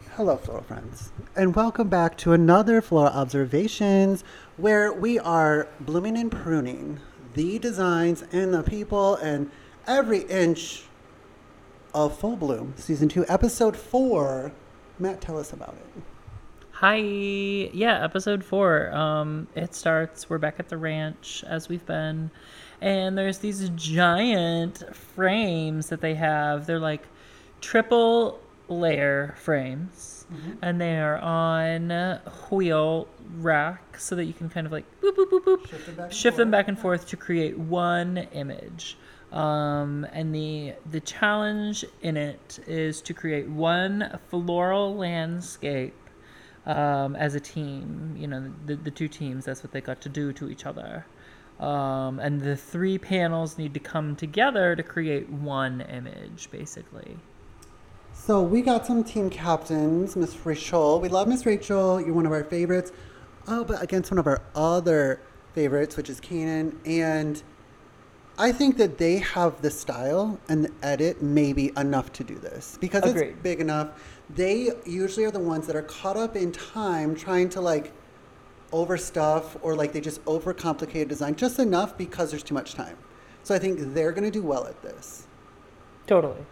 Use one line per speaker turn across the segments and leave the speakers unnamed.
Hello, Flora friends, and welcome back to another Flora Observations where we are blooming and pruning the designs and the people and every inch of Full Bloom, Season 2, Episode 4. Matt, tell us about it.
Hi. Yeah, episode 4. It starts, we're back at the ranch as we've been, and there's these giant frames that they have. They're like triple layer frames, and they are on wheel rack so that you can kind of like boop, boop, boop, boop, shift them back and forth to create one image. And the challenge in it is to create one floral landscape as a team. You know, the two teams, that's what they got to do to each other. And the three panels need to come together to create one image, basically.
So we got some team captains, Miss Rachel. We love Miss Rachel. You're one of our favorites. Oh, but against one of our other favorites, which is Kanan. And I think that they have the style and the edit maybe enough to do this. Because
Agreed.
It's big enough. They usually are the ones that are caught up in time trying to like overstuff or like they just overcomplicate design just enough because there's too much time. So I think they're going to do well at this.
Totally.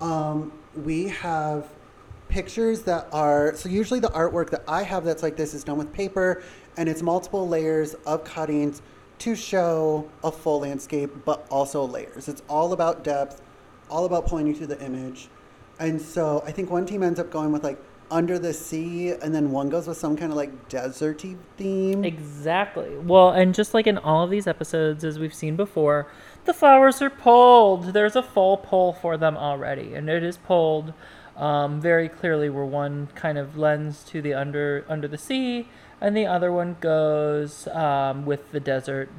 We have pictures that are, so usually the artwork that I have that's like this is done with paper and it's multiple layers of cuttings to show a full landscape, but also layers. It's all about depth, all about pointing to the image. And so I think one team ends up going with like under the sea and then one goes with some kind of like deserty theme.
Exactly. Well, and just like in all of these episodes, as we've seen before, the flowers are pulled. There's a full pull for them already, and it is pulled very clearly where one kind of lends to the under the sea, and the other one goes with the desert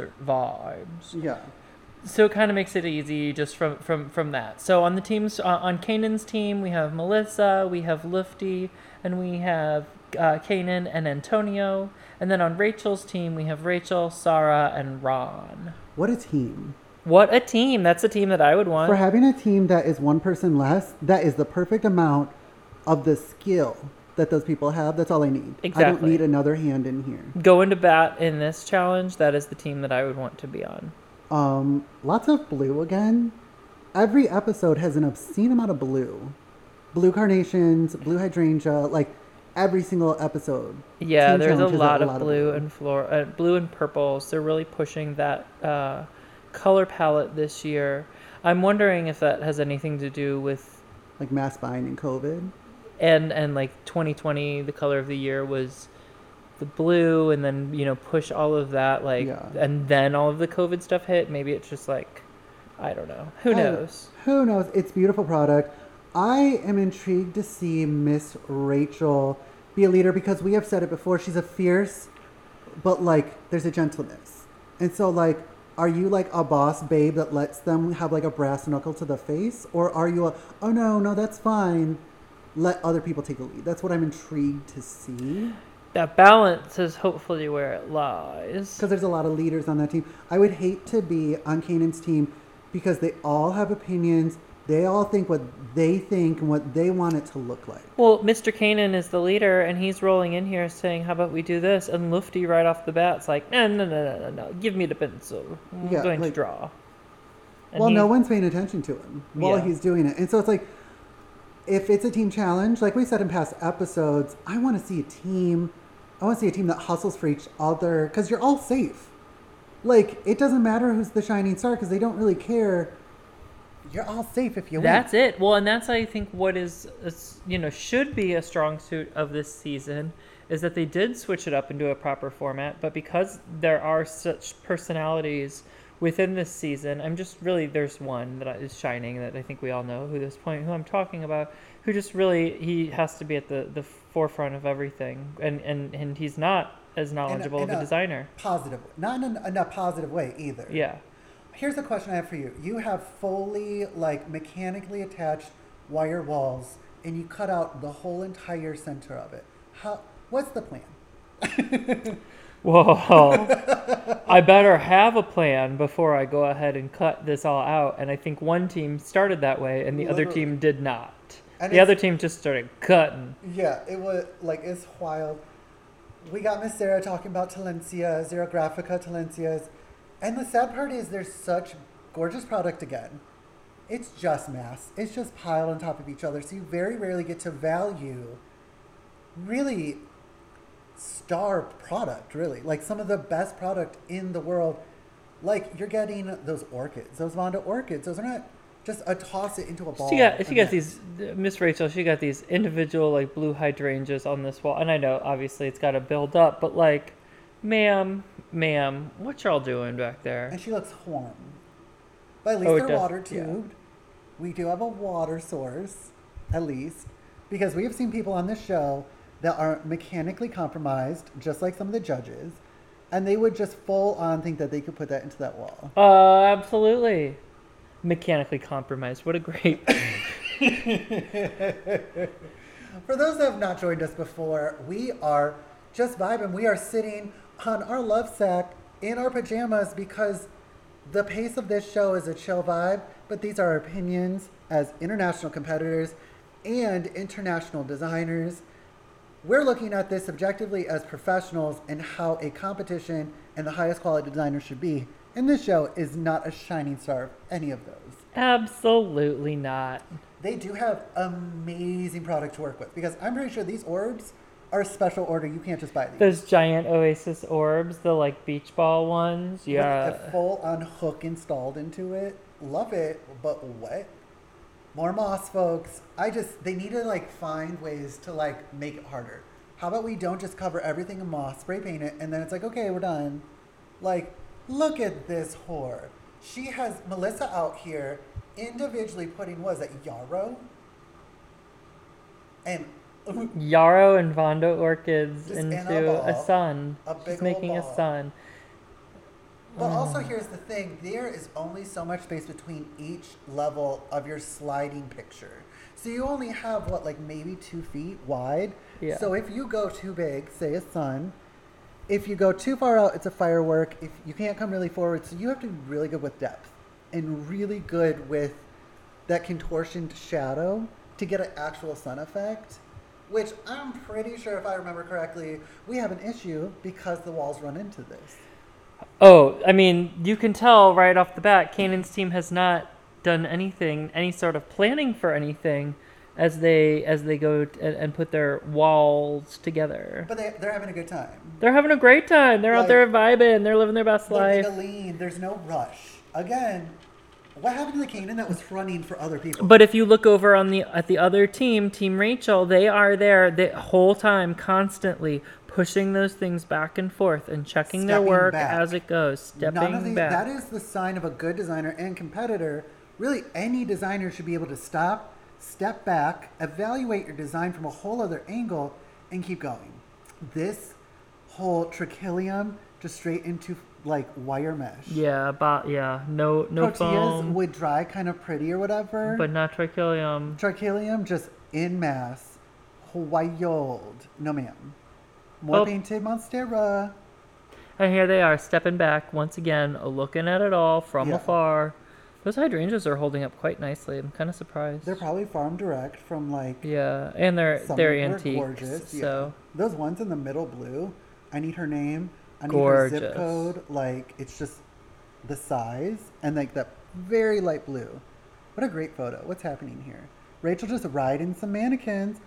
vibes.
Yeah.
So it kind of makes it easy just from that. So on the teams, on Kanan's team, we have Melissa, we have Lufty, and we have Kanan and Antonio. And then on Rachel's team, we have Rachel, Sarah, and Ron.
What a team.
What a team. That's a team that I would want.
For having a team that is one person less, that is the perfect amount of the skill that those people have. That's all I need.
Exactly.
I don't need another hand in here.
Go into bat in this challenge. That is the team that I would want to be on.
Lots of blue again. Every episode has an obscene amount of blue. Blue carnations, blue hydrangea, like every single episode.
Yeah,
Team
there's a
challenges
lot of blue and blue and purples. They're really pushing that color palette this year. I'm wondering if that has anything to do with
like mass buying and COVID.
And like 2020, the color of the year was the blue, and then push all of that and then all of the COVID stuff hit. Maybe it's just like, I don't know. Who knows?
Who knows? It's beautiful product. I am intrigued to see Miss Rachel be a leader because we have said it before. She's a fierce, but like there's a gentleness. And so like, are you like a boss babe that lets them have like a brass knuckle to the face? Or are you oh no, that's fine. Let other people take the lead. That's what I'm intrigued to see.
That balance is hopefully where it lies.
Because there's a lot of leaders on that team. I would hate to be on Kanan's team because they all have opinions. They all think what they think and what they want it to look like.
Well, Mr. Kanan is the leader, and he's rolling in here saying, how about we do this? And Lufty right off the bat's like, no. Give me the pencil. I'm going to draw. And
well, no one's paying attention to him while he's doing it. And so it's like, if it's a team challenge, like we said in past episodes, I want to see a team. I want to see a team that hustles for each other because you're all safe. Like, it doesn't matter who's the shining star because they don't really care. You're all safe if you win.
That's it. Well, and that's, I think, what is should be a strong suit of this season is that they did switch it up into a proper format. But because there are such personalities within this season, there's one that is shining that I think we all know who I'm talking about, who just really, he has to be at the forefront of everything. And he's not as knowledgeable of a designer.
Positive, not in a positive way either.
Yeah.
Here's a question I have for you. You have fully, like, mechanically attached wire walls, and you cut out the whole entire center of it. What's the plan?
Whoa. I better have a plan before I go ahead and cut this all out. And I think one team started that way, and the other team did not.
And
The other team just started cutting.
Yeah, it was like it's wild. We got Miss Sarah talking about Talencia, Zero Graphica Talencias. And the sad part is there's such gorgeous product again. It's just mass. It's just piled on top of each other. So you very rarely get to value really star product, really. Like some of the best product in the world. Like you're getting those orchids, those Vonda orchids. Those are not just a toss it into a ball.
She got these, Miss Rachel, she got these individual like blue hydrangeas on this wall. And I know obviously it's got to build up, but like, ma'am, what y'all doing back there?
And she looks warm. But at least they're water tubed. Yeah. We do have a water source, at least, because we have seen people on this show that are mechanically compromised, just like some of the judges, and they would just full on think that they could put that into that wall.
Absolutely. Mechanically compromised. What a great...
For those that have not joined us before, we are just vibing. We are sitting on our love sack in our pajamas because the pace of this show is a chill vibe, but these are our opinions as international competitors and international designers. We're looking at this objectively as professionals and how a competition and the highest quality designer should be. And this show is not a shining star of any of those.
Absolutely not.
They do have amazing product to work with because I'm pretty sure these orbs are a special order. You can't just buy these.
Those giant Oasis orbs, the like beach ball ones. Yeah.
With a full on hook installed into it. Love it, but what? More moss, folks. They need to like find ways to like make it harder. How about we don't just cover everything in moss, spray paint it, and then it's like, okay, we're done. Like, look at this whore. She has Melissa out here individually putting, what is that, yarrow? And
yarrow and Vonda orchids
just
into a sun.
She's
making a sun.
But also here's the thing, there is only so much space between each level of your sliding picture. So you only have what, maybe 2 feet wide?
Yeah.
So if you go too big, say a sun, if you go too far out, it's a firework. If you can't come really forward, so you have to be really good with depth and really good with that contortion shadow to get an actual sun effect, which I'm pretty sure, if I remember correctly, we have an issue because the walls run into this.
Oh, I mean, you can tell right off the bat, Kanan's team has not done anything, any sort of planning for anything as they go and put their walls together.
But they're having a good time.
They're having a great time. They're out there vibing. They're living their best life.
There's no rush. Again, what happened to the Kanan that was running for other people?
But if you look over at the other team, Team Rachel, they are there the whole time, constantly pushing those things back and forth and checking their work as it goes, stepping back.
That is the sign of a good designer and competitor. Really, any designer should be able to step back, evaluate your design from a whole other angle, and keep going. This whole trachelium just straight into wire mesh.
Yeah, no
Proteas
foam.
would dry kind of pretty or whatever.
But not trachelium.
Trachelium just in mass. Wild. No ma'am. More painted Monstera.
And here they are, stepping back once again, looking at it all from afar. Those hydrangeas are holding up quite nicely. I'm kind of surprised.
They're probably farm direct from
yeah, and they're antiques.
Gorgeous.
So
those ones in the middle blue. I need her name. I need
gorgeous.
her zip code. It's just the size and that very light blue. What a great photo. What's happening here? Rachel just riding some mannequins.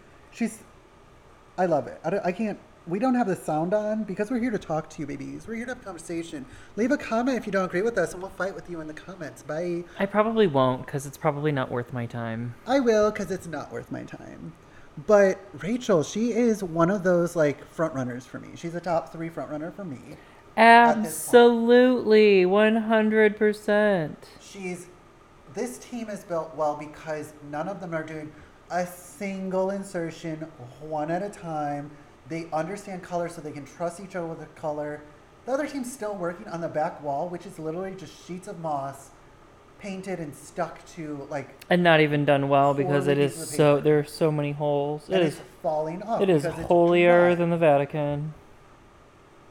I love it. I can't. We don't have the sound on because we're here to talk to you, babies. We're here to have a conversation. Leave a comment if you don't agree with us, and we'll fight with you in the comments. Bye.
I probably won't because it's probably not worth my time.
I will because it's not worth my time. But Rachel, she is one of those front runners for me. She's a top 3 front runner for me.
Absolutely, 100%.
This team is built well because none of them are doing a single insertion one at a time. They understand color so they can trust each other with the color. The other team's still working on the back wall, which is literally just sheets of moss painted and stuck to
and not even done well because it is there are so many holes.
It is falling up.
It is holier than the Vatican.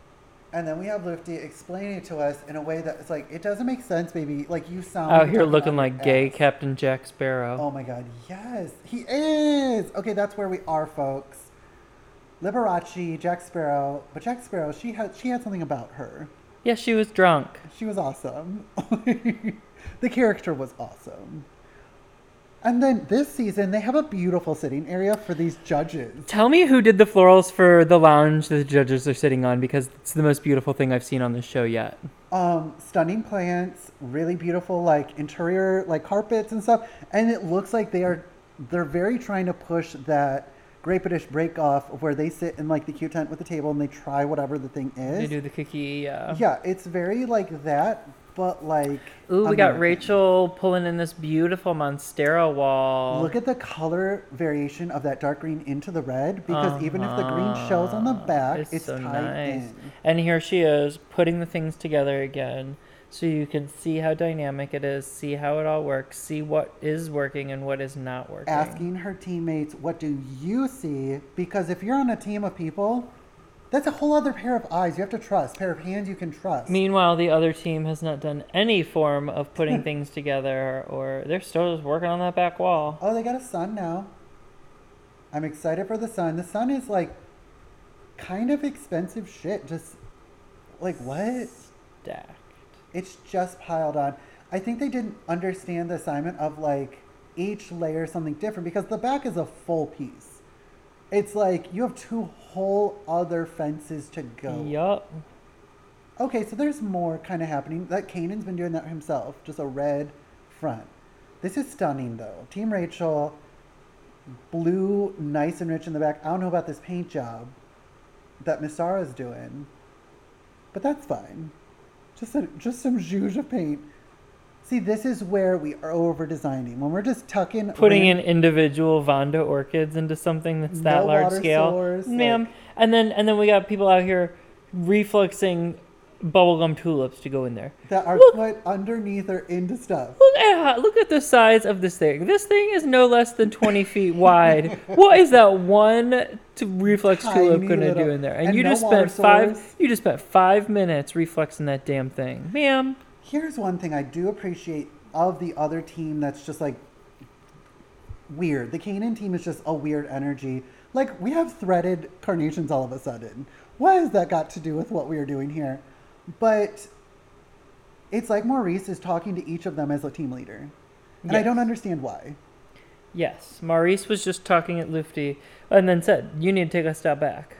And then we have Lufty explaining it to us in a way that it's like, it doesn't make sense, baby. Like, you sound
Out
like
here
you're
looking
talking
like
out
gay
your ass.
Captain Jack Sparrow.
Oh my god, yes, he is. Okay, that's where we are, folks. Liberace, Jack Sparrow, but Jack Sparrow, she had something about her.
Yeah, she was drunk.
She was awesome. The character was awesome. And then this season, they have a beautiful sitting area for these judges.
Tell me who did the florals for the lounge the judges are sitting on, because it's the most beautiful thing I've seen on this show yet.
Stunning plants, really beautiful like interior like carpets and stuff, and it looks like they're very trying to push that Great British Break Off where they sit in like the cute tent with the table and they try whatever the thing is.
They do the cookie,
Yeah, it's very like that, but like
Ooh, we got
American.
Rachel pulling in this beautiful Monstera wall.
Look at the color variation of that dark green into the red, because even if the green shows on the back, it's
so
tied
nice.
in.
And here she is putting the things together again, so you can see how dynamic it is, see how it all works, see what is working and what is not working.
Asking her teammates, what do you see? Because if you're on a team of people, that's a whole other pair of eyes you have to trust, pair of hands you can trust.
Meanwhile, the other team has not done any form of putting things together, or they're still just working on that back wall.
Oh, they got a sun now. I'm excited for the sun. The sun is like kind of expensive shit. Just like what?
Stacked.
It's just piled on. I think they didn't understand the assignment of like each layer something different, because the back is a full piece. It's like you have two whole other fences to go.
Yup.
Okay, so there's more kind of happening. Like Kanan's been doing that himself, just a red front. This is stunning though. Team Rachel, blue, nice and rich in the back. I don't know about this paint job that Miss Sarah's doing, but that's fine. Just some zhuzh of paint. See, this is where we are over designing. When we're just tucking,
Putting in individual Vonda orchids into something that's that
No
large
water
scale,
source,
ma'am.
like-
And then we got people out here refluxing bubblegum tulips to go in there.
that are
Look.
put underneath or into stuff.
Look at the size of this thing. This thing is no less than 20 feet wide. What is that one reflex tulip
Tiny
gonna do
little-
in there? And
and
you
no
just
water
spent five.
source.
You just spent 5 minutes reflexing that damn thing, ma'am.
Here's one thing I do appreciate of the other team that's just like weird. The Kanan team is just a weird energy. Like, we have threaded carnations all of a sudden. What has that got to do with what we are doing here? But it's like Maurice is talking to each of them as a team leader. And I
Yes.
don't understand why.
Yes, Maurice was just talking at Lufty and then said, "You need to take a step back."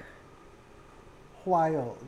Wild.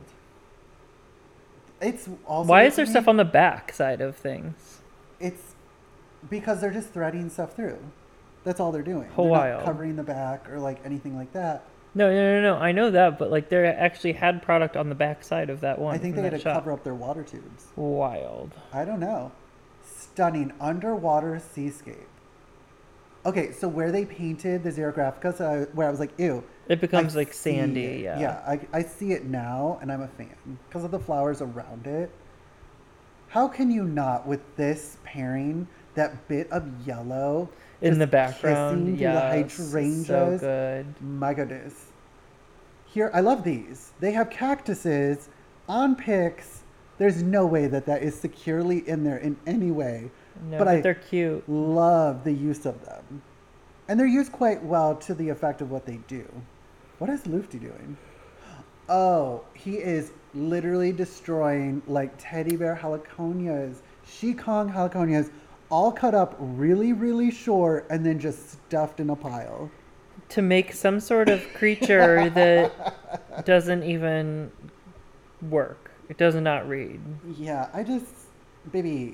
It's also
Why is there
making
stuff
me-
on the back side of things?
It's because they're just threading stuff through. That's all they're doing.
Oh,
They're
wild.
not covering the back or like anything like that.
No. I know that, but like they actually had product on the back side of that one.
I think
from
they had
that
to
shot.
cover up their water tubes.
Wild.
I don't know. Stunning underwater seascape. Okay, so where they painted the Zero Graphica, where I was like, ew.
It becomes
I
like
see
sandy.
it.
Yeah.
Yeah, I see it now, and I'm a fan because of the flowers around it. How can you not, with this pairing, that bit of yellow
In
just
the background,
kissing through
yeah,
the hydrangeas?
so good.
My goodness. Here, I love these. They have cactuses on picks. There's no way that is securely in there in any way.
No,
but
but they're cute.
love the use of them. And they're used quite well to the effect of what they do. What is Lufty doing? Oh, he is literally destroying like teddy bear heliconias, Shikong heliconias, all cut up really, really short and then just stuffed in a pile.
To make some sort of creature that doesn't even work. It does not read.
Yeah, baby,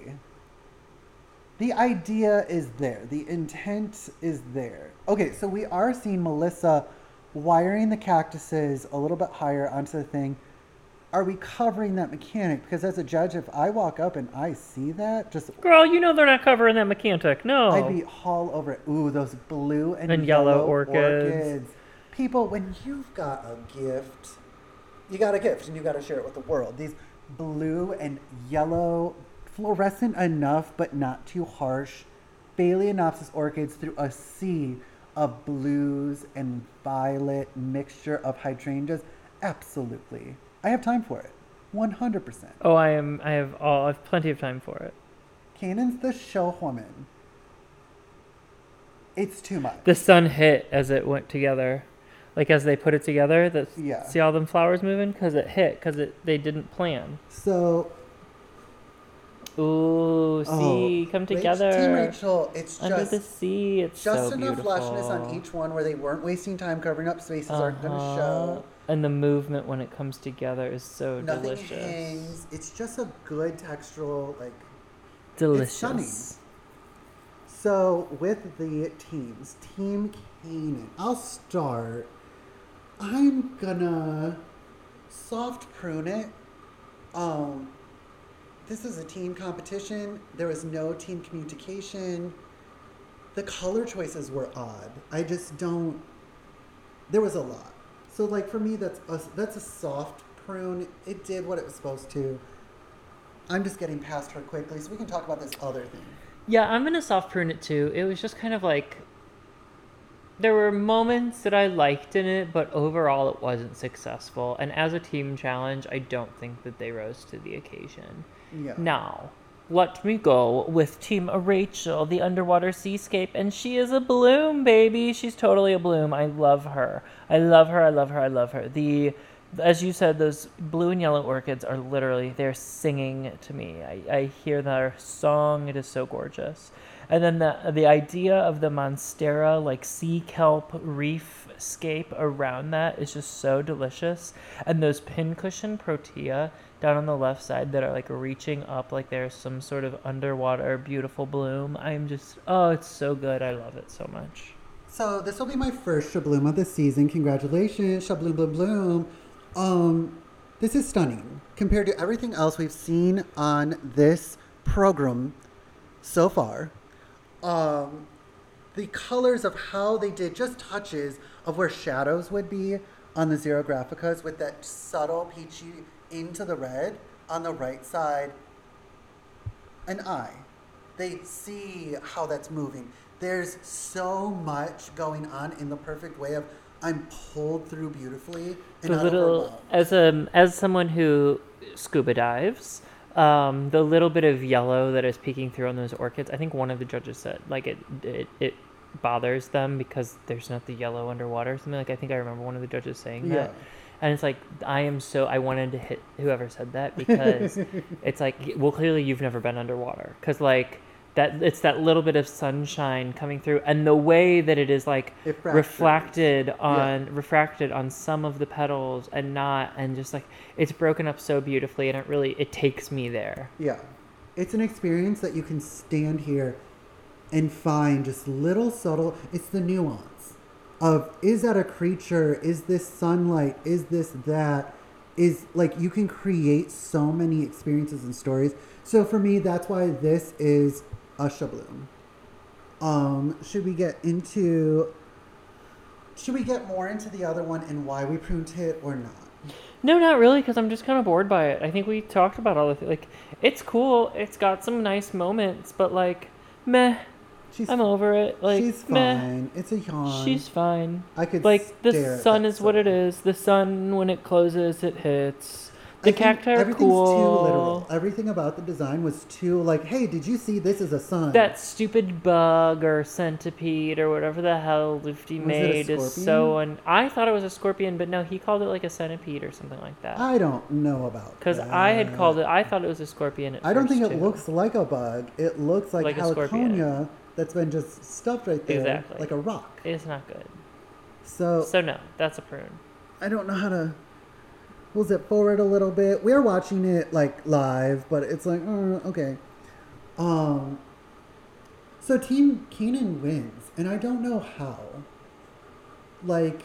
the idea is there. The intent is there. Okay, so we are seeing Melissa wiring the cactuses a little bit higher onto the thing. Are we covering that mechanic? Because as a judge, if I walk up and I see that, just
Girl, you know they're not covering that mechanic. No.
I'd be all over it. Ooh, those blue and
yellow
yellow
orchids.
People, when you've got a gift, you got a gift and you got to share it with the world. These blue and yellow, fluorescent enough but not too harsh, Phalaenopsis orchids through a sea of blues and violet mixture of hydrangeas. Absolutely. I have time for it. 100%.
Oh, I have plenty of time for it.
Kanan's the showwoman. It's too much.
The sun hit as it went together. Like as they put it together,
Yeah.
see all them flowers moving? Because it hit, they didn't plan.
So,
Ooh, see, come together.
Team Rachel, it's
Under
just
the sea, it's
just
so
enough
beautiful.
lushness on each one where they weren't wasting time covering up spaces aren't going to show.
And the movement when it comes together is so
Nothing
delicious.
hangs. It's just a good textural, like,
Delicious.
it's stunning. So with the teams, Team Kanan, I'll start. I'm gonna soft prune it. This is a team competition. There was no team communication. The color choices were odd. I just don't. There was a lot. So like for me, that's a soft prune. It did what it was supposed to. I'm just getting past her quickly, so we can talk about this other thing.
Yeah, I'm gonna soft prune it too. It was just kind of like there were moments that I liked in it, but overall it wasn't successful. And as a team challenge, I don't think that they rose to the occasion.
Yeah.
Now, let me go with Team Rachel, the underwater seascape, and she is a bloom, baby. She's totally a bloom. I love her. I love her. I love her. I love her. As you said, those blue and yellow orchids are literally, they're singing to me. I hear their song. It is so gorgeous. And then the idea of the monstera, like sea kelp reef scape around that is just so delicious. And those pincushion protea down on the left side that are like reaching up like there's some sort of underwater beautiful bloom. I'm just, oh, it's so good. I love it so much.
So this will be my first Shabloom of the season. Congratulations, Shabloom, bloom, bloom. This is stunning compared to everything else we've seen on this program so far. The colors of how they did just touches of where shadows would be on the Zero Graphicas with that subtle peachy into the red on the right side. An eye. They see how that's moving. There's so much going on in the perfect way of I'm pulled through beautifully and
The
not
little,
overwhelmed.
as someone who scuba dives, the little bit of yellow that is peeking through on those orchids, I think one of the judges said like it bothers them because there's not the yellow underwater or something. Like I think I remember one of the judges saying that. And it's like I wanted to hit whoever said that because it's like, well, clearly you've never been underwater because like that it's that little bit of sunshine coming through and the way that it is like refracted on some of the petals and just like it's broken up so beautifully and it takes me there.
Yeah. It's an experience that you can stand here and find just little subtle, it's the nuance of, is that a creature? Is this sunlight? Is this that? Is like, you can create so many experiences and stories. So for me, that's why this is a Shabloom. Should we get more into the other one and why we pruned it or not?
No, not really, because I'm just kind of bored by it. I think we talked about all the like, it's cool. It's got some nice moments, but like, meh. I'm over it. Like,
she's
meh.
fine. It's a yawn.
She's fine.
I could
like the
stare at
sun
that
is what it is. The sun when it closes, it hits. The cacti are
everything's
cool.
too literal. Everything about the design was too like, hey, did you see this is a sun?
That stupid bug or centipede or whatever the hell Lufty made is so. And I thought it was a scorpion, but no, he called it like a centipede or something like that.
I don't know about that.
Because I had called it. I thought it was a scorpion.
I don't think it looks like a bug. It looks like
a scorpion.
Heliconia that's been just stuffed right there,
Exactly.
like a rock.
It's not good.
So
no, that's a prune.
I don't know how to. We'll zip forward a little bit. We're watching it like live, but it's like, okay. So Team Kanan wins, and I don't know how. Like,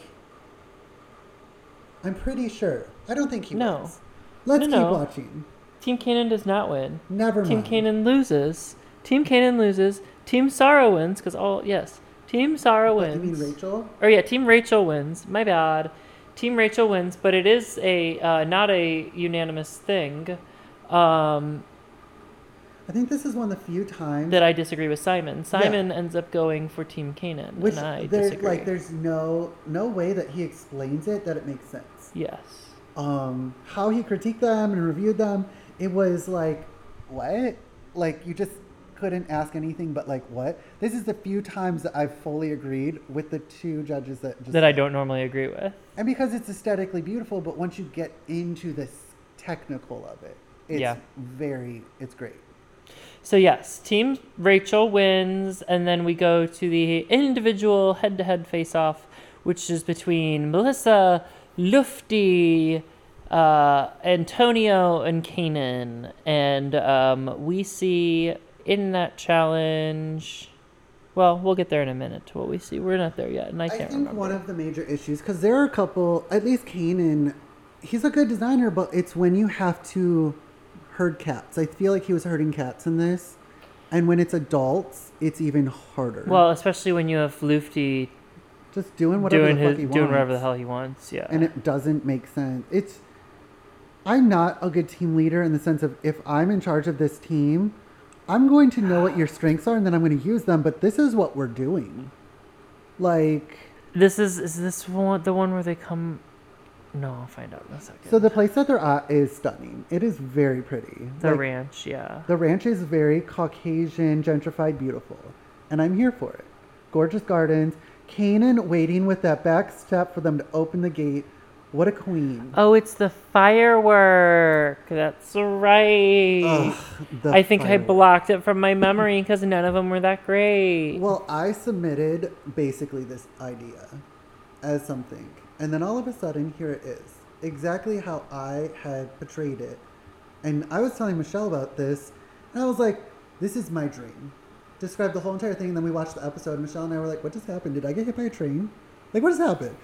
I'm pretty sure. I don't think he wins. Let's keep watching.
Team Kanan does not win.
Never mind.
Team Kanan loses. Team Kanan loses. Team Sorrow wins because Team Sorrow wins.
You mean Rachel?
Or yeah, Team Rachel wins. My bad. Team Rachel wins, but it is a not a unanimous thing.
I think this is one of the few times
that I disagree with Simon. Simon ends up going for Team Kanan, and I disagree.
Like, there's no way that he explains it that it makes sense.
Yes.
how he critiqued them and reviewed them, it was like, what? Like, you just couldn't ask anything but like, what? This is the few times that I've fully agreed with the two judges
that I don't normally agree with.
And because it's aesthetically beautiful, but once you get into this technical of it, it's great.
So yes, Team Rachel wins, and then we go to the individual head-to-head face-off, which is between Melissa, Lufti, Antonio, and Kanan. And we see in that challenge... Well, we'll get there in a minute to what we see. We're not there yet, and I can't remember.
I think one of the major issues, because there are a couple, at least Kanan, he's a good designer, but it's when you have to herd cats. I feel like he was herding cats in this. And when it's adults, it's even harder.
Well, especially when you have Lufti
just doing whatever the fuck he wants.
Doing whatever the hell he wants, yeah.
And it doesn't make sense. I'm not a good team leader in the sense of if I'm in charge of this team, I'm going to know what your strengths are and then I'm going to use them, but this is what we're doing. Like...
Is this one, the one where they come... No, I'll find out in a second.
So the place that they're at is stunning. It is very pretty.
The ranch, yeah.
The ranch is very Caucasian, gentrified, beautiful. And I'm here for it. Gorgeous gardens. Kanan waiting with that back step for them to open the gate. What a queen.
Oh, it's the firework. That's right.
Ugh,
I think I blocked it from my memory because none of them were that great.
Well, I submitted basically this idea as something. And then all of a sudden, here it is. Exactly how I had portrayed it. And I was telling Michelle about this. And I was like, this is my dream. Described the whole entire thing. And then we watched the episode. And Michelle and I were like, what just happened? Did I get hit by a train? Like, what just happened?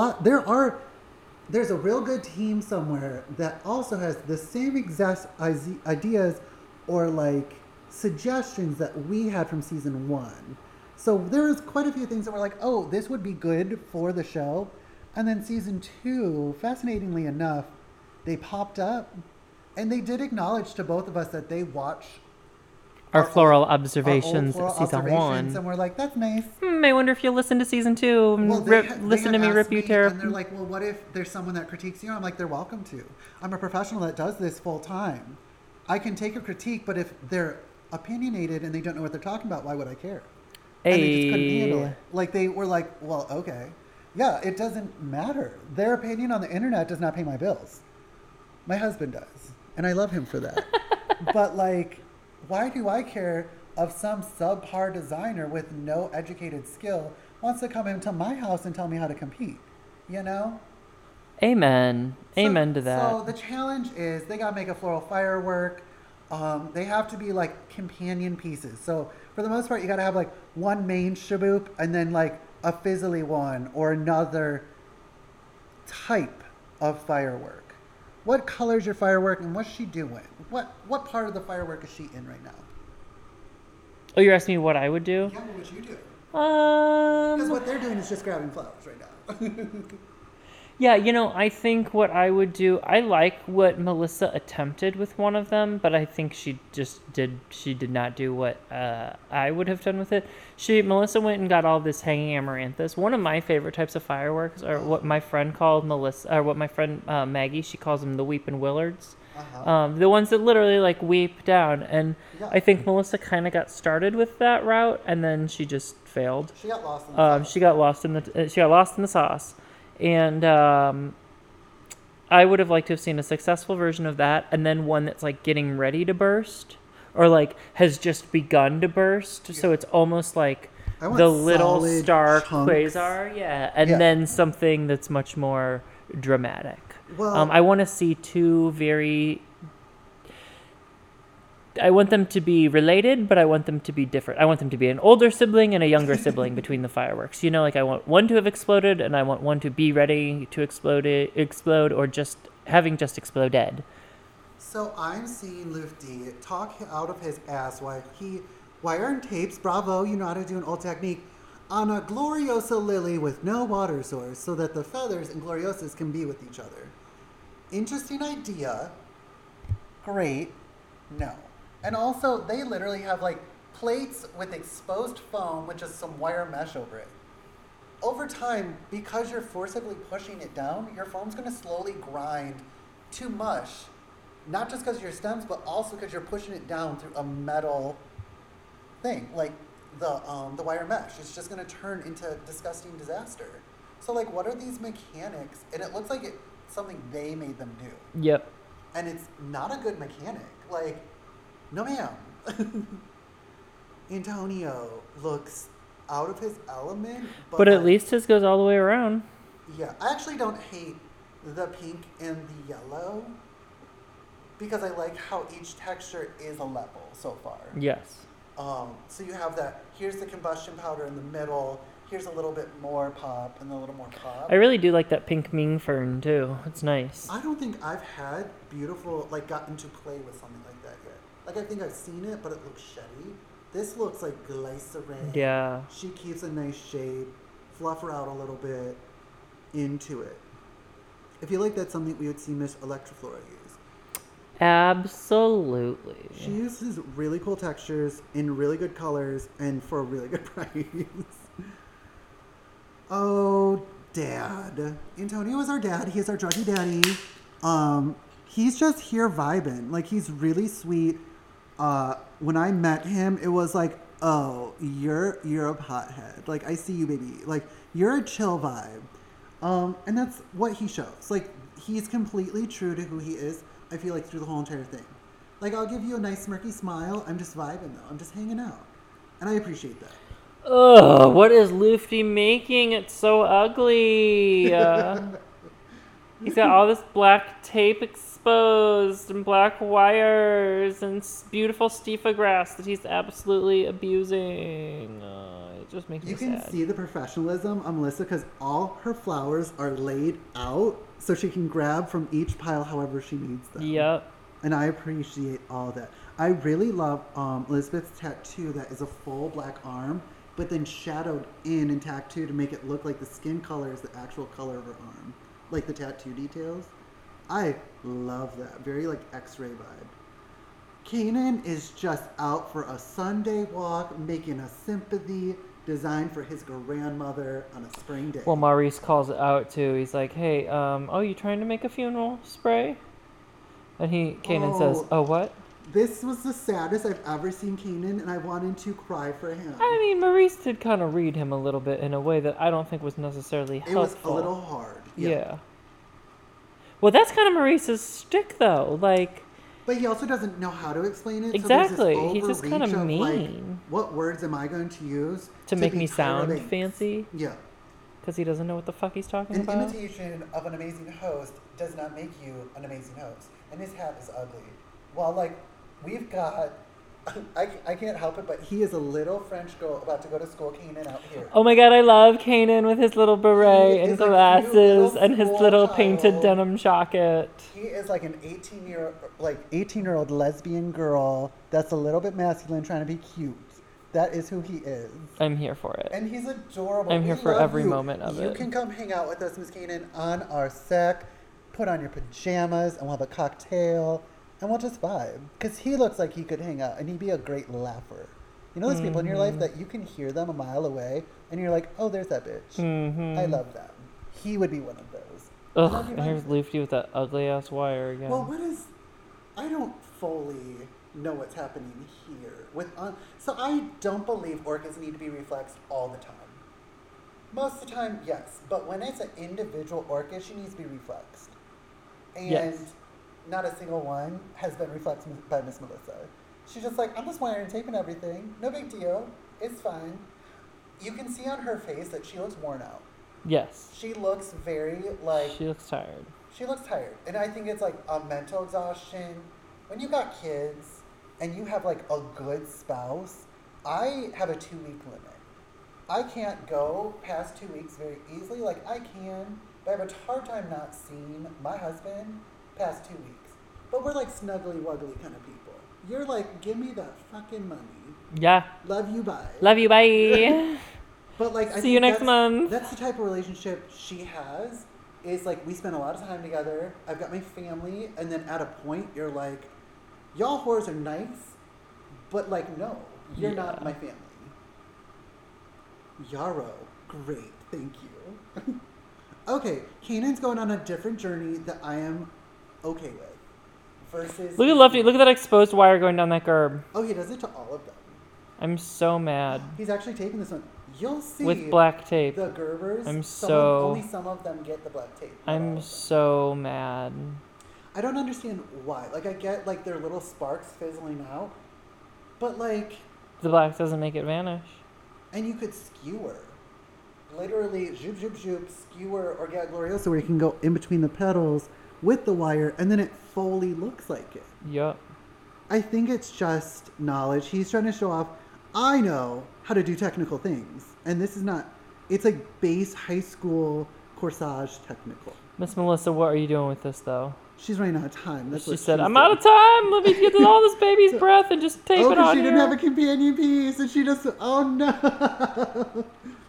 There's a real good team somewhere that also has the same exact ideas or like suggestions that we had from season 1. So there was quite a few things that were like, oh, this would be good for the show. And then season 2, fascinatingly enough, they popped up and they did acknowledge to both of us that they watch
our floral observations season 1.
And we're like, that's nice.
I wonder if you'll listen to season 2 and listen to me rip you tear.
And they're like, well, what if there's someone that critiques you? I'm like, they're welcome to. I'm a professional that does this full time. I can take a critique, but if they're opinionated and they don't know what they're talking about, why would I care? And they just couldn't handle it. Like, they were like, well, okay. Yeah, it doesn't matter. Their opinion on the internet does not pay my bills. My husband does. And I love him for that. But, like, why do I care if some subpar designer with no educated skill wants to come into my house and tell me how to compete? You know?
Amen. Amen to that.
So the challenge is they got to make a floral firework. They have to be, like, companion pieces. So for the most part, you got to have, like, one main shaboop and then, like, a fizzly one or another type of firework. What color is your firework and what's she doing? What part of the firework is she in right now?
Oh, you're asking me what I would do?
Yeah, what would you do? Because what they're doing is just grabbing flowers right now.
Yeah, I think what I would do, I like what Melissa attempted with one of them, but I think she did not do what I would have done with it. Melissa went and got all this hanging amaranthus. One of my favorite types of fireworks are what my friend called Maggie, she calls them the Weepin' Willards. Uh-huh. The ones that literally like weep down. And yeah. I think Melissa kind of got started with that route, and then she just failed.
She got lost in the sauce.
She got lost in the sauce. And I would have liked to have seen a successful version of that, and then one that's like getting ready to burst, or like has just begun to burst. Yeah. So it's almost like the little star chunks. Quasar, and then something that's much more dramatic. Well, I want to see two very. I want them to be related, but I want them to be different. I want them to be an older sibling and a younger sibling between the fireworks. Like I want one to have exploded, and I want one to be ready to explode, or just exploded.
So I'm seeing Lufti talk out of his ass why iron tapes, bravo, you know how to do an old technique, on a Gloriosa lily with no water source so that the feathers and Gloriosas can be with each other. Interesting idea. Great. No. And also, they literally have, like, plates with exposed foam with just some wire mesh over it. over time, because you're forcibly pushing it down, your foam's going to slowly grind to mush. Not just because of your stems, but also because you're pushing it down through a metal thing, like the wire mesh. It's just going to turn into a disgusting disaster. So, like, what are these mechanics? And it looks like it's something they made them do.
Yep.
And it's not a good mechanic. Like, no ma'am. Antonio looks out of his element.
But at least his goes all the way around.
Yeah, I actually don't hate the pink and the yellow because I like how each texture is a level so far.
Yes.
So you have that, here's the combustion powder in the middle, here's a little bit more pop and a little more pop.
I really do like that pink Ming Fern too. It's nice.
I don't think I've had beautiful, like, gotten to play with something like that yet. Like, I think I've seen it, but it looks shitty. This looks like glycerin.
Yeah.
She keeps a nice shape, fluff her out a little bit, into it. I feel like that's something we would see Miss Electroflora use.
Absolutely.
She uses really cool textures in really good colors and for a really good price. Oh, Dad. Antonio is our dad. He is our druggy daddy. He's just here vibing. Like, he's really sweet. When I met him, it was like, oh, you're a pothead. Like, I see you, baby. Like, you're a chill vibe. And that's what he shows. Like, he's completely true to who he is, I feel like, through the whole entire thing. Like, I'll give you a nice smirky smile. I'm just vibing, though. I'm just hanging out. And I appreciate that.
Ugh, what is Lufty making? It's so ugly. He's got all this black tape exposed and black wires and beautiful Stifa grass that he's absolutely abusing. It just makes me sad.
You can see the professionalism on Melissa because all her flowers are laid out so she can grab from each pile however she needs them.
Yep.
And I appreciate all that. I really love Elizabeth's tattoo that is a full black arm, but then shadowed in and tattooed to make it look like the skin color is the actual color of her arm. Like the tattoo details. I love that. Very like X-ray vibe. Kanan is just out for a Sunday walk, making a sympathy designed for his grandmother on a spring day.
Well, Maurice calls it out too. He's like, hey, oh, you trying to make a funeral spray? And Kanan says, oh, what?
This was the saddest I've ever seen Kanan, and I wanted to cry for him.
I mean, Maurice did kind of read him a little bit in a way that I don't think was necessarily helpful.
It was a little hard.
Yeah. Well, that's kind of Maurice's shtick, though. Like,
but he also doesn't know how to explain it.
Exactly.
So
he's just kind of mean.
Like, what words am I going to use
to make me sound fancy?
Yeah.
Because he doesn't know what the fuck he's talking
An
about.
An imitation of an amazing host does not make you an amazing host. And his hat is ugly. Well, like, we've got... I can't help it, but he is a little French girl about to go to school, Kanan, out here.
Oh my god, I love Kanan with his little beret and glasses and his little painted denim jacket.
He is like an 18-year-old lesbian girl that's a little bit masculine trying to be cute. That is who he is.
I'm here for it.
And he's adorable.
I'm here for every moment of it.
You can come hang out with us, Miss Kanan, on our sec. Put on your pajamas and we'll have a cocktail. And we'll just vibe. Because he looks like he could hang out and he'd be a great laugher. You know those people in your life that you can hear them a mile away and you're like, oh, there's that bitch.
Mm-hmm.
I love them. He would be one of those.
Ugh, and here's Lufty with that ugly ass wire again.
Well, I don't fully know what's happening here. So I don't believe orchids need to be reflexed all the time. Most of the time, yes. But when it's an individual orchid, she needs to be reflexed. And
yes.
Not a single one has been reflexed by Miss Melissa. She's just like, I'm just wiring and taping everything. No big deal. It's fine. You can see on her face that she looks worn out.
Yes.
She looks very like...
She looks tired.
She looks tired. And I think it's like a mental exhaustion. When you got kids and you have like a good spouse, I have a 2-week limit. I can't go past 2 weeks very easily. Like I can, but I have a hard time not seeing my husband past 2 weeks. But we're like snuggly wuggly kind of people. You're like, give me that fucking money.
Yeah.
Love you, bye.
Love you, bye.
But like,
see you next month.
That's the type of relationship she has. Is like we spend a lot of time together. I've got my family, and then at a point you're like, y'all whores are nice, but like no, you're not my family. Yarrow, great. Thank you. Okay, Kanan's going on a different journey that I am okay with. Versus...
Look at Luffy. Look at that exposed wire going down that gerb.
Oh, he does it to all of them.
I'm so mad.
He's actually taping this one. You'll see.
With black tape.
The Gerbers. Only some of them get the black tape.
I'm so mad.
I don't understand why. Like, I get, like, their little sparks fizzling out. But, like...
The black doesn't make it vanish.
And you could skewer. Literally, zoop, zoop, zoop, skewer, or get Gloriosa where you can go in between the petals with the wire, and then it fully looks like it.
Yup.
I think it's just knowledge. He's trying to show off, I know how to do technical things. And this is not, it's like base high school corsage technical.
Miss Melissa, what are you doing with this, though?
She's running out of time. That's
she
what
said, I'm out of time. Let me get all this baby's breath and just tape it on
she
here.
didn't have a companion piece. And she just, oh no.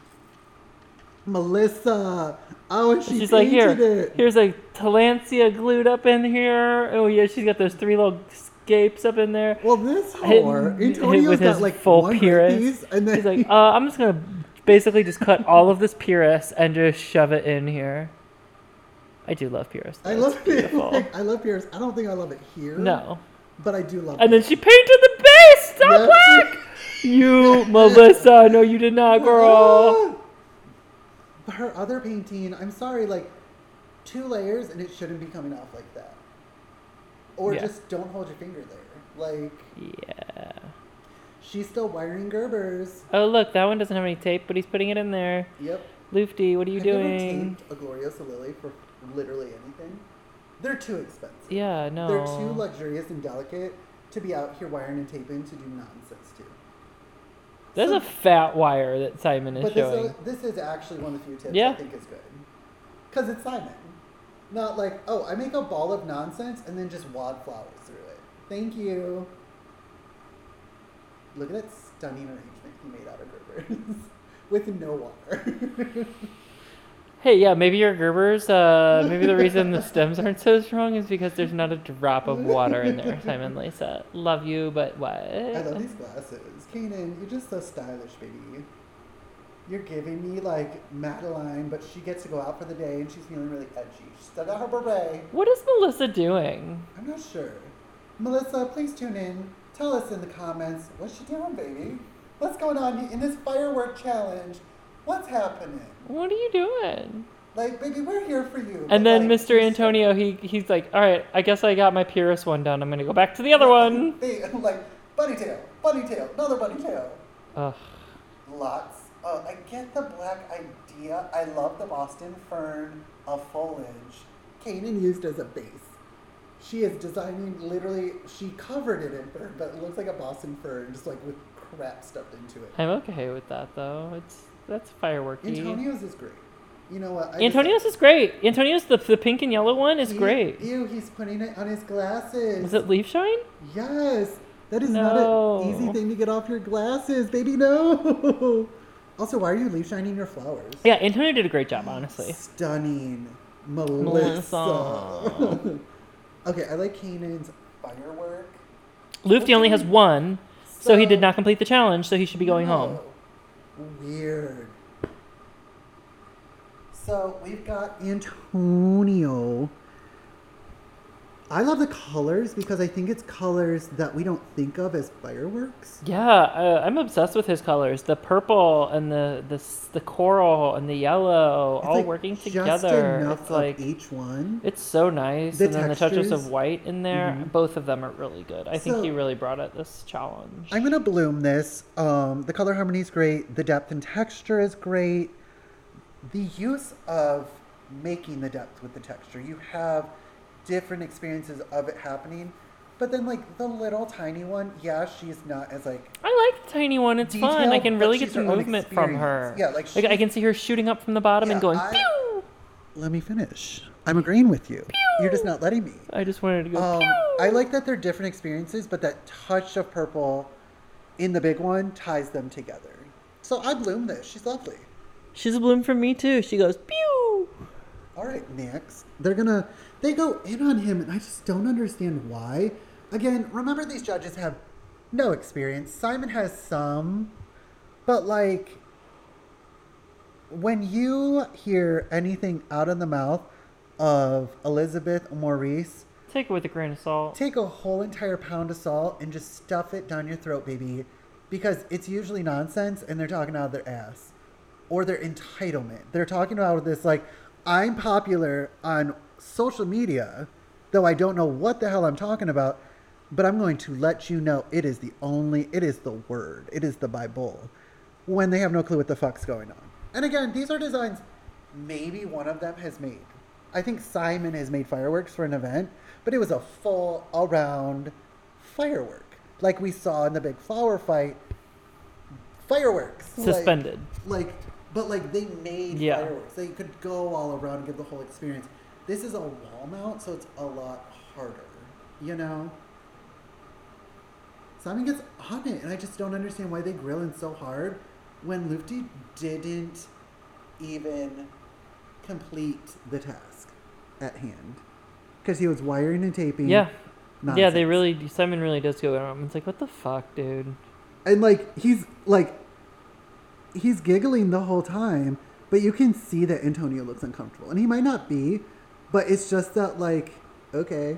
Melissa. Oh, and she's
like,
it.
Here's a Talancia glued up in here. Oh, yeah, she's got those 3 little scapes up in there.
Well, this whore, Antonio's got like
full
one
pyrrhus.
piece, and then
he's like, I'm just going to basically just cut all of this pyrrhus and just shove it in here. I do love pyrrhus.
I love it. Like, I love pyrrhus. I don't think I love it here.
No.
But I do love it.
And then she painted the base! Stop black! You, Melissa. No, you did not, girl.
But her other painting, I'm sorry, like 2 layers and it shouldn't be coming off like that. Or just don't hold your finger there. Like,
yeah.
She's still wiring Gerbers.
Oh, look, that one doesn't have any tape, but he's putting it in there.
Yep.
Lufty, what are you doing?
Have you ever taped a Gloriosa Lily for literally anything? They're too expensive.
Yeah, no.
They're too luxurious and delicate to be out here wiring and taping to do nonsense to.
There's a fat wire that Simon is showing.
But this is actually one of the few tips
I
think is good. Because it's Simon. Not like, oh, I make a ball of nonsense and then just wad flowers through it. Thank you. Look at that stunning arrangement he made out of Gerbers. With no water.
Hey, yeah, maybe your Gerbers, maybe the reason the stems aren't so strong is because there's not a drop of water in there, Simon Lisa. Love you, but what?
I love these glasses. Kanan, you're just so stylish, baby. You're giving me, like, Madeline, but she gets to go out for the day and she's feeling really edgy. She's still got her beret.
What is Melissa doing?
I'm not sure. Melissa, please tune in. Tell us in the comments, what's she doing, baby? What's going on in this firework challenge? What's happening?
What are you doing?
Like, baby, we're here for you.
And then like, Mr. Antonio, he's like, all right, I guess I got my Pyrrhus one done. I'm going to go back to the other one.
Like, bunny tail, another bunny tail.
Ugh.
Lots. I get the black idea. I love the Boston fern of foliage. Kanan used as a base. She is designing, literally, she covered it in fern, but it looks like a Boston fern, just like with crap stuffed into it.
I'm okay with that, though. That's fireworky.
Antonio's is great. You know what?
Antonio's is great. Antonio's, the pink and yellow one, is great.
Ew, he's putting it on his glasses.
Was it leaf shine?
Yes. That is not an easy thing to get off your glasses, baby, no. Also, why are you leaf shining your flowers?
Yeah, Antonio did a great job, honestly.
Stunning. Melissa. Okay, I like Kanan's firework.
Lufty only has one, so he did not complete the challenge, so he should be going home.
Weird. So we've got Antonio. I love the colors because I think it's colors that we don't think of as fireworks.
Yeah, I'm obsessed with his colors. The purple and the coral and the yellow
it's
all
like
working
just
together.
Enough
it's like
of each one.
It's so nice. And then the touches of white in there.
Mm-hmm.
Both of them are really good. I think he really brought it this challenge.
I'm gonna bloom this. The color harmony is great. The depth and texture is great. The use of making the depth with the texture. You have different experiences of it happening, but then like the little tiny one, she's not as like
I like the tiny one. It's
detailed,
fun. I can really get
her
some
own
movement from her.
Yeah, like
I can see her shooting up from the bottom and going pew.
Let me finish. I'm agreeing with you. Pew! You're just not letting me.
I just wanted to go pew.
I like that they're different experiences, but that touch of purple in the big one ties them together. So I bloom this. She's lovely.
She's a bloom for me too. She goes pew.
All right, next. They go in on him, and I just don't understand why. Again, remember these judges have no experience. Simon has some, but like, when you hear anything out of the mouth of Elizabeth Maurice,
Take it with a grain of salt.
take a whole entire pound of salt and just stuff it down your throat, baby. Because it's usually nonsense and they're talking out of their ass. Or their entitlement. They're talking about this like, I'm popular on social media, though I don't know what the hell I'm talking about, but I'm going to let you know it is the word. It is the Bible. When they have no clue what the fuck's going on. And again, these are designs maybe one of them has made. I think Simon has made fireworks for an event, but it was a full around firework. Like we saw in the big flower fight. Fireworks.
Suspended.
But they made
Yeah.
fireworks. They could go all around and give the whole experience. This is a wall mount, so it's a lot harder, you know? Simon gets on it, and I just don't understand why they grill in so hard when Lufty didn't even complete the task at hand. Because he was wiring and taping.
Yeah.
Nonsense.
Yeah, Simon really does go around. It's like, what the fuck, dude?
And he's giggling the whole time, but you can see that Antonio looks uncomfortable. And he might not be, but it's just that, okay.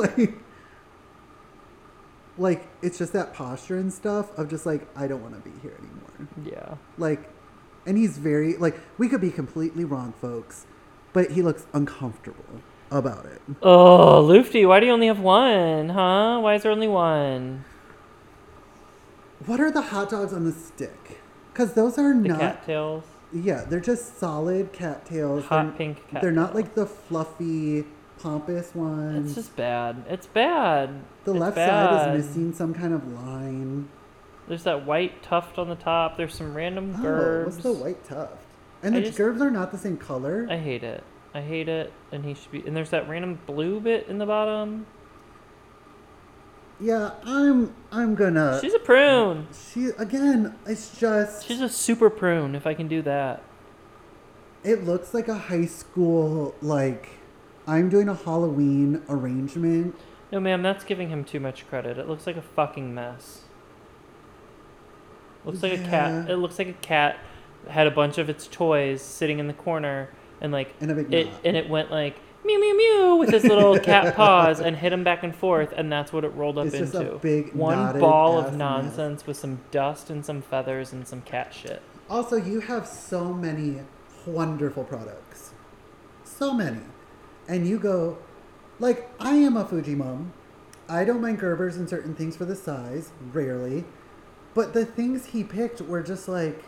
It's just that posture and stuff of just, I don't want to be here anymore.
Yeah.
And he's very, we could be completely wrong, folks, but he looks uncomfortable about it.
Oh, Lufty, why do you only have one, huh? Why is there only one?
What are the hot dogs on the stick? Because those are
The
not...
cattails.
Yeah, they're just solid cattails.
Hot pink cattails.
They're not like the fluffy, pompous ones.
It's just bad. It's bad.
The
It's
left
bad.
side is missing some kind of line.
There's that white tuft on the top. There's some random gerbs.
What's the white tuft? And
I
the
just-
gerbs are not the same color.
I hate it. And he should be. And there's that random blue bit in the bottom.
Yeah, I'm gonna...
She's a prune.
It's just...
She's a super prune, if I can do that.
It looks like a high school, I'm doing a Halloween arrangement.
No, ma'am, that's giving him too much credit. It looks like a fucking mess. Looks like a cat. It looks like a cat had a bunch of its toys sitting in the corner, and
In a big
it
knot.
and it went mew mew mew with his little cat paws and hit him back and forth, and that's what it rolled up
It's
into.
just a big
one
knotted
ball
ass
of nonsense with some dust and some feathers and some cat shit.
Also, you have so many wonderful products. So many. And you go, I am a Fuji mom. I don't mind Gerbers and certain things for the size, rarely. But the things he picked were just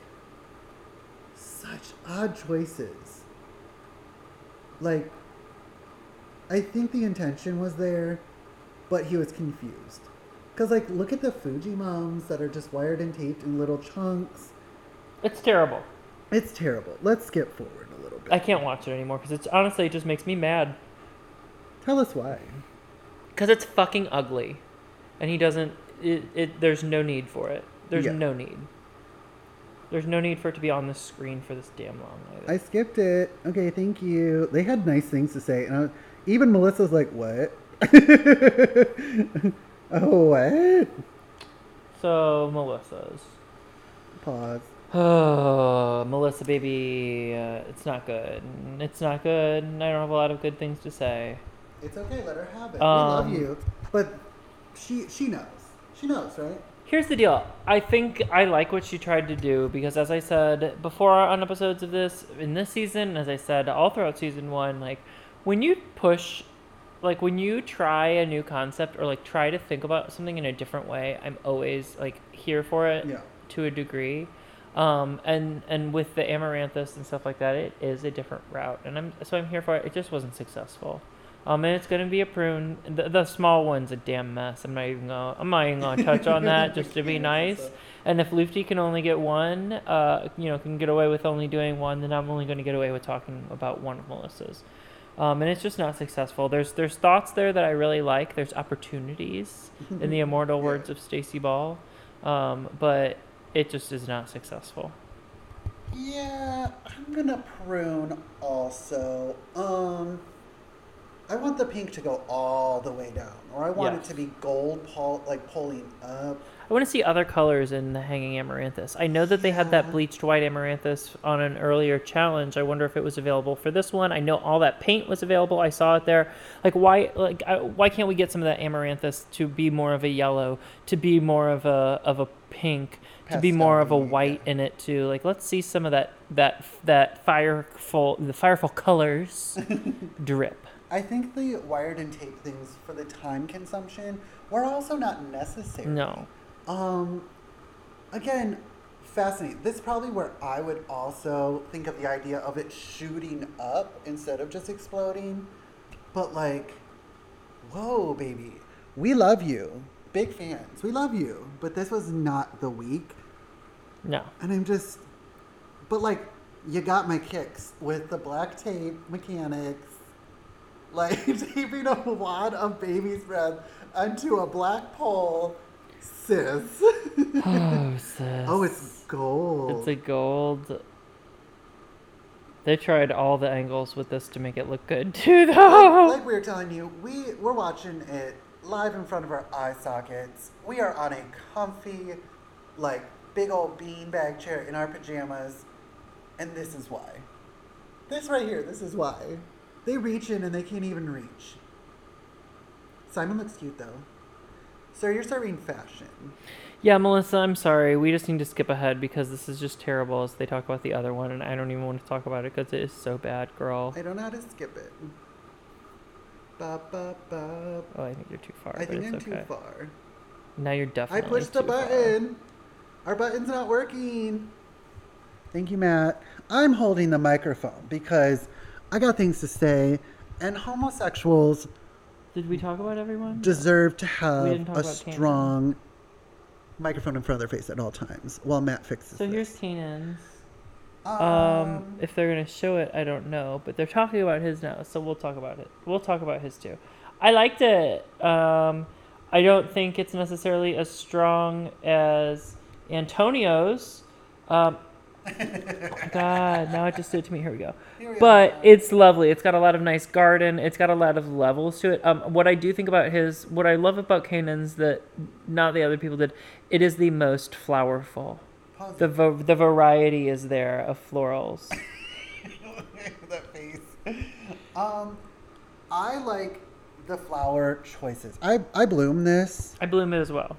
such odd choices. I think the intention was there, but he was confused. Because, look at the Fuji moms that are just wired and taped in little chunks.
It's terrible.
It's terrible. Let's skip forward a little bit.
I can't watch it anymore because it honestly just makes me mad.
Tell us why.
Because it's fucking ugly, and he doesn't. There's no need for it. There's
Yeah.
no need. There's no need for it to be on the screen for this damn long. Either.
I skipped it. Okay, thank you. They had nice things to say. And even Melissa's like, what? Oh, what?
So Melissa's.
Pause.
Oh, Melissa, baby, it's not good. It's not good. I don't have a lot of good things to say.
It's okay. Let her have it. We love
Um,
you. But she knows. She knows, right?
Here's the deal. I think I like what she tried to do because, as I said before on episodes of this, in this season, and as I said all throughout season 1, when you push, when you try a new concept or try to think about something in a different way, I'm always here for it
Yeah.
to a degree. And with the Amaranthus and stuff like that, it is a different route, and I'm here for it. It just wasn't successful. And it's gonna be a prune. The small one's a damn mess. I'm not even gonna touch on that just to be nice. And if Lufty can only get one, can get away with only doing one, then I'm only gonna get away with talking about one of Melissa's. And it's just not successful. There's thoughts there that I really like. There's opportunities in the immortal words of Stacey Ball, but it just is not successful.
Yeah, I'm gonna prune also. I want the pink to go all the way down, or I want
Yes.
it to be gold, pulling up.
I want to see other colors in the hanging amaranthus. I know that they had that bleached white amaranthus on an earlier challenge. I wonder if it was available for this one. I know all that paint was available. I saw it there. Like why can't we get some of that amaranthus to be more of a yellow, to be more of a pink, to be more of a white in it too? Like, let's see some of that fireful colors drip.
I think the wired and tape things for the time consumption were also not necessary.
No.
Again, fascinating. This is probably where I would also think of the idea of it shooting up instead of just exploding. But like, whoa, baby. We love you. Big fans. We love you. But this was not the week.
No.
And but like, you got my kicks with the black tape mechanics. Like, taping a wad of baby's breath onto a black pole. Sis.
Oh, sis.
Oh, it's gold.
It's a gold. They tried all the angles with this to make it look good too, though.
Like we were telling you, we're watching it live in front of our eye sockets. We are on a comfy, like, big old beanbag chair in our pajamas. And this is why. This right here, this is why. They reach in and they can't even reach. Simon looks cute, though. Sir, you're serving fashion.
Yeah, Melissa, I'm sorry. We just need to skip ahead because this is just terrible as they talk about the other one, and I don't even want to talk about it because it is so bad, girl.
I don't know how to skip it. Ba, ba, ba.
Oh, I think you're too far.
I think
but
I'm
it's okay.
too far.
Now you're
I
definitely
pushed the
too far.
button. Our button's not working. Thank you, Matt. I'm holding the microphone because I got things to say, and homosexuals
Did we talk about everyone?
deserve to
We
have
didn't talk
a
about Kanan.
strong microphone in front of their face at all times while Matt fixes
So
this.
here's Kanan's.
Um,
If they're gonna show it, I don't know, but they're talking about his now, so we'll talk about it. We'll talk about his too. I liked it. I don't think it's necessarily as strong as Antonio's. God, now it just did it to me. Here we go. But it's lovely. It's got a lot of nice garden. It's got a lot of levels to it. What I do think about what I love about Kanan's that not the other people did, it is the most flowerful. The variety is there of florals.
that face. I like the flower choices. I bloom this.
I bloom it as well.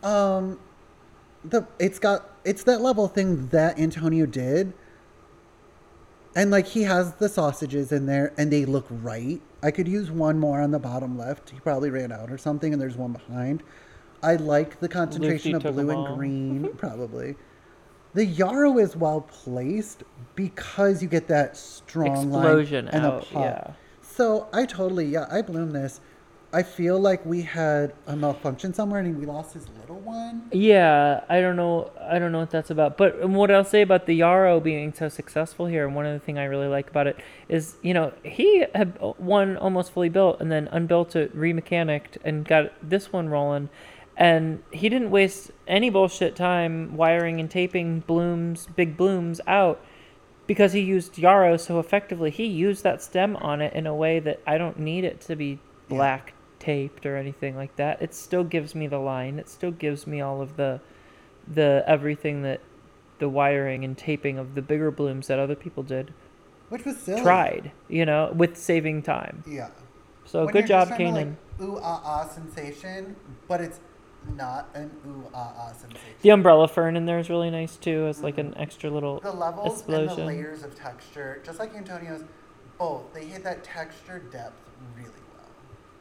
It's that level thing that Antonio did. And like he has the sausages in there and they look right. I could use one more on the bottom left. He probably ran out or something and there's one behind. I like the concentration
Lucy
of
took
blue
them
and
all.
green, probably. The yarrow is well placed because you get that strong
Explosion
line and
out,
a pop.
yeah.
So I bloom this. I feel like we had a malfunction somewhere and we lost his little one.
Yeah, I don't know what that's about. But what I'll say about the Yarrow being so successful here, and one of the things I really like about it is, he had one almost fully built and then unbuilt it, remechanicked, and got this one rolling. And he didn't waste any bullshit time wiring and taping big blooms out because he used Yarrow so effectively. He used that stem on it in a way that I don't need it to be black taped or anything like that. It still gives me the line. It still gives me all of the everything that the wiring and taping of the bigger blooms that other people did
Which was silly.
tried, with saving time.
Yeah.
So
When
good
you're
job,
just trying to,
Kanan.
ooh ah ah sensation, but it's not an ooh ah ah sensation.
The umbrella fern in there is really nice too, as like an extra little
The levels
explosion.
and the layers of texture, just like Antonio's, both they hit that texture depth really well.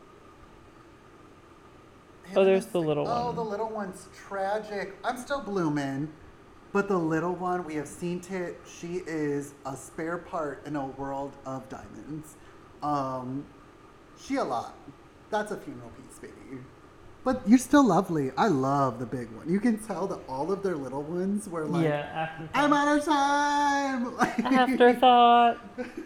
Oh, there's the little
Oh,
one.
the little one's tragic. I'm still blooming, but the little one, we have seen it. She is a spare part in a world of diamonds. She a lot. That's a funeral piece, baby. But you're still lovely. I love the big one. You can tell that all of their little ones were like,
afterthought.
I'm out of time. Like,
Afterthought.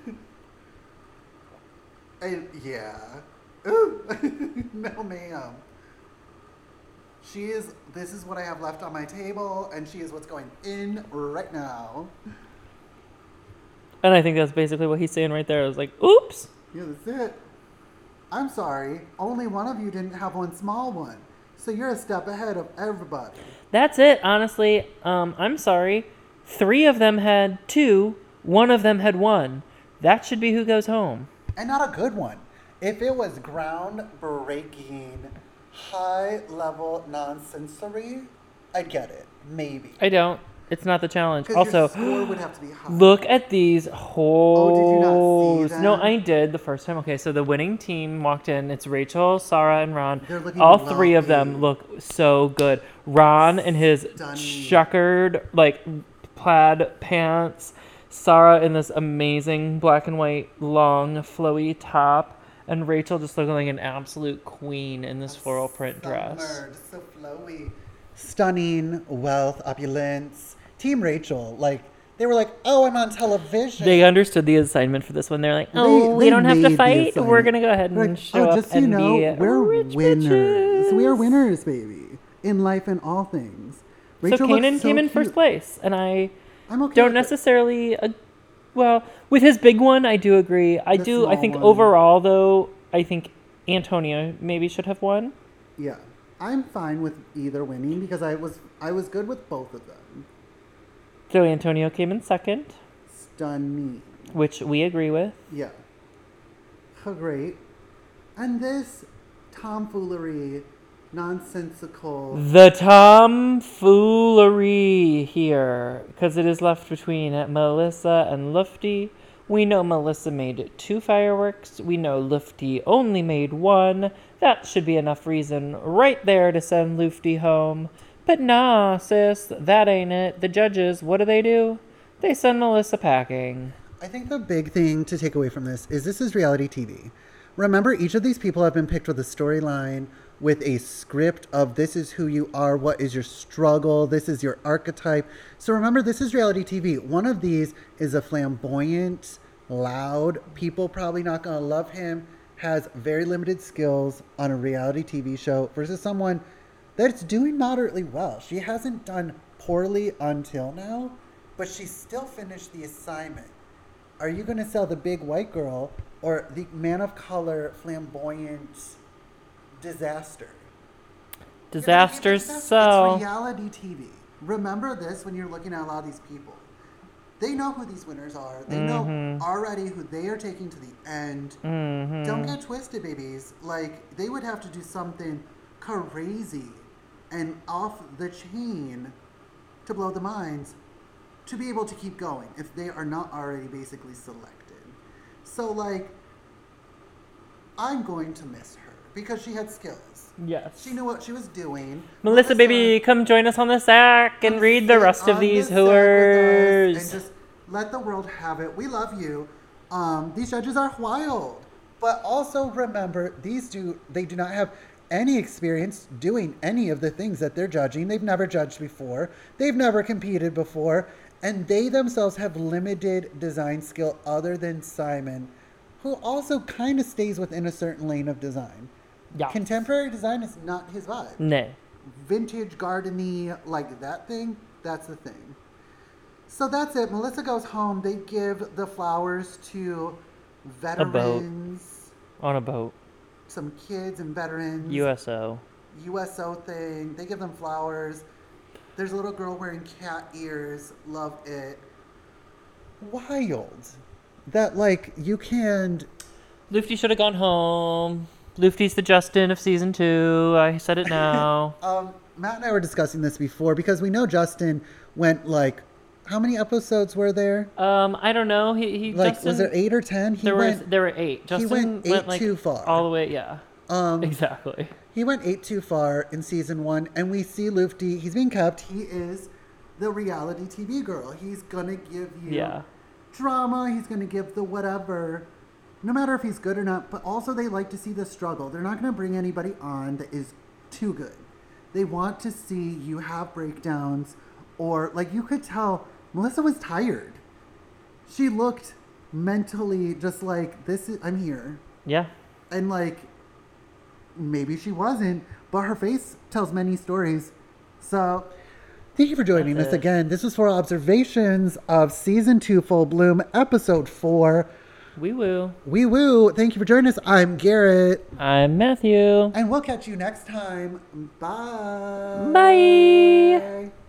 yeah. Ooh. No, ma'am. This is what I have left on my table, and she is what's going in right now.
And I think that's basically what he's saying right there. I was like, oops.
Yeah, that's it. I'm sorry. Only one of you didn't have one small one. So you're a step ahead of everybody.
That's it, honestly. I'm sorry. 3 of them had 2. 1 of them had 1. That should be who goes home.
And not a good one. If it was groundbreaking, high-level nonsensory, I'd get it. Maybe.
I don't. It's not the challenge.
Because
Also,
your score would have to be high.
look at these holes.
Oh, did you not see them?
No, I did the first time. Okay, so the winning team walked in. It's Rachel, Sarah, and Ron.
They're looking
All 3 of them
lovely.
look so good. Ron in his
Stunning.
checkered, like, plaid pants. Sarah in this amazing black and white, long, flowy top. And Rachel just looking like an absolute queen in this floral print dress.
Summer, just so flowy. Stunning, wealth, opulence. Team Rachel, like, they were like, oh, I'm on television.
They understood the assignment for this one. They're like, oh, we
they
don't have
made
to
the
fight. We're
assignment.
going to go ahead and
Like,
show up
just so you
and
know,
be
we're
rich
winners.
bitches.
We are winners, baby, in life and all things.
So
Rachel looks
Kanan came in
cute.
first place, and I
I'm okay
don't
with it.
necessarily, well, with his big one, I do agree. I
The
do. I
small
think
one.
overall, though, I think Antonia maybe should have won.
Yeah, I'm fine with either winning because I was good with both of them.
So Antonio came in second,
Stunning.
which we agree with.
Yeah. How great. And this tomfoolery, nonsensical.
The tomfoolery here, because it is left between Melissa and Lufty. We know Melissa made 2 fireworks. We know Lufty only made 1. That should be enough reason right there to send Lufty home. But nah, sis, that ain't it. The judges, what do? They send Melissa packing.
I think the big thing to take away from this is reality TV. Remember, each of these people have been picked with a storyline, with a script of this is who you are, what is your struggle, this is your archetype. So remember, this is reality TV. One of these is a flamboyant, loud, people probably not going to love him, has very limited skills on a reality TV show versus someone that's doing moderately well. She hasn't done poorly until now, but she still finished the assignment. Are you going to sell the big white girl or the man of color, flamboyant disaster?
Disasters
It's
sell.
reality TV. Remember this when you're looking at a lot of these people. They know who these winners are. They know already who they are taking to the end. Don't get twisted, babies. Like, they would have to do something crazy and off the chain to blow the minds to be able to keep going if they are not already basically selected. So, like, I'm going to miss her because she had skills.
Yes.
She knew what she was doing.
Melissa, baby, come join us on the sack and read the
sit
rest of
on
these
the sack with us
hooers.
and just let the world have it. We love you. These judges are wild. But also remember, they do not have any experience doing any of the things that they're judging. They've never judged before. They've never competed before. And they themselves have limited design skill other than Simon, who also kind of stays within a certain lane of design.
Yeah.
Contemporary design is not his vibe.
No.
Vintage gardeny, like that thing, that's the thing. So that's it. Melissa goes home. They give the flowers to veterans,
On a boat.
some kids and veterans.
USO.
USO thing. They give them flowers. There's a little girl wearing cat ears. Love it. Wild. That, like, you can...
Lufty should have gone home. Lufty's the Justin of season 2. I said it now.
Matt and I were discussing this before because we know Justin went, like... How many episodes were there?
I don't know. He
Like,
Justin,
was there 8 or 10?
there were 8. Justin
went 8
like
too far.
all the way. Yeah. Exactly.
He went 8 too far in season 1, and we see Lufty. He's being kept. He is the reality TV girl. He's gonna give you drama. He's gonna give the whatever, no matter if he's good or not. But also, they like to see the struggle. They're not gonna bring anybody on that is too good. They want to see you have breakdowns, or like you could tell, Melissa was tired. She looked mentally just like I'm here,
Yeah.
and like. Maybe she wasn't, but her face tells many stories. So, thank you for joining us again. This was for observations of season 2 Full Bloom, episode 4.
Wee woo.
Wee woo. Thank you for joining us. I'm Garrett.
I'm Matthew.
And we'll catch you next time. Bye.
Bye.